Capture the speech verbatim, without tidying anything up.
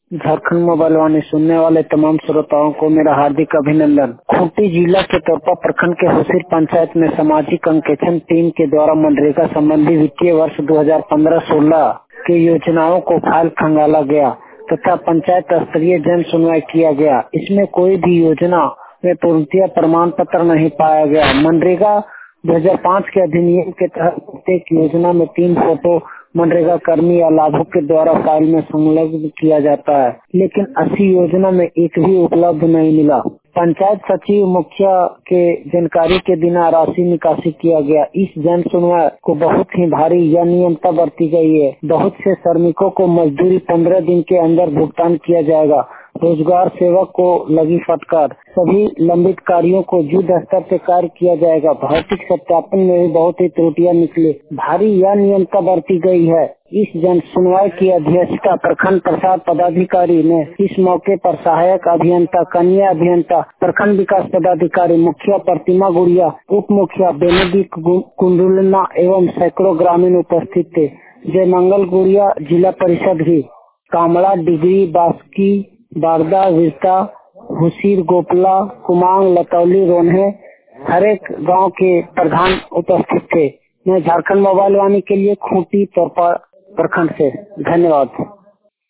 Jharkhand mobile वाणी सुनने वाले तमाम श्रोताओं को मेरा हार्दिक अभिनंदन। खूंटी जिला के तोरपा प्रखंड के हुसीर पंचायत में सामाजिक अंकेक्षण टीम के द्वारा मनरेगा संबंधी वित्तीय वर्ष दो हज़ार पंद्रह सोलह के योजनाओं को फाइल खंगाला गया तथा पंचायत स्तरीय जन सुनवाई किया गया। इसमें कोई भी योजना में पूर्णतः प्रमाण पत्र नहीं पाया गया। मनरेगा दो हज़ार पाँच के अधिनियम के तहत प्रत्येक योजना में तीन फोटो मनरेगा कर्मी या लाभुक के द्वारा फाइल में संलग्न किया जाता है, लेकिन अस्सी योजना में एक भी उपलब्ध नहीं मिला। पंचायत सचिव मुखिया के जानकारी के बिना राशि निकासी किया गया। इस जन सुनवाई को बहुत ही भारी अनियमितता बरती गई है। बहुत से श्रमिकों को मजदूरी पंद्रह दिन के अंदर भुगतान किया जाएगा। रोजगार सेवक को लगी फटकार। सभी लंबित कार्यों को युद्ध स्तर से कार्य किया जाएगा। भौतिक सत्यापन में भी बहुत ही त्रुटियां निकली। भारी अनियमितता बरती गई है। इस जन सुनवाई की अध्यक्षता प्रखंड प्रसाद पदाधिकारी ने इस मौके पर सहायक अभियंता, कन्या अभियंता, प्रखंड विकास पदाधिकारी, मुखिया प्रतिमा गुड़िया, उप मुखिया बेनेडिक कुंडुलना एवं सैकड़ों ग्रामीण उपस्थित थे। जय मंगल गुड़िया जिला परिषद भी, कामड़ा, डिग्री, बास्की, बारदा, विरता, हुसीर, गोपला, कुमांग, लतौली, रोन्हे, हर एक गांव के प्रधान उपस्थित थे। मैं झारखंड मोबाइल वाणी के लिए खूंटी तोरपा प्रखंड से धन्यवाद।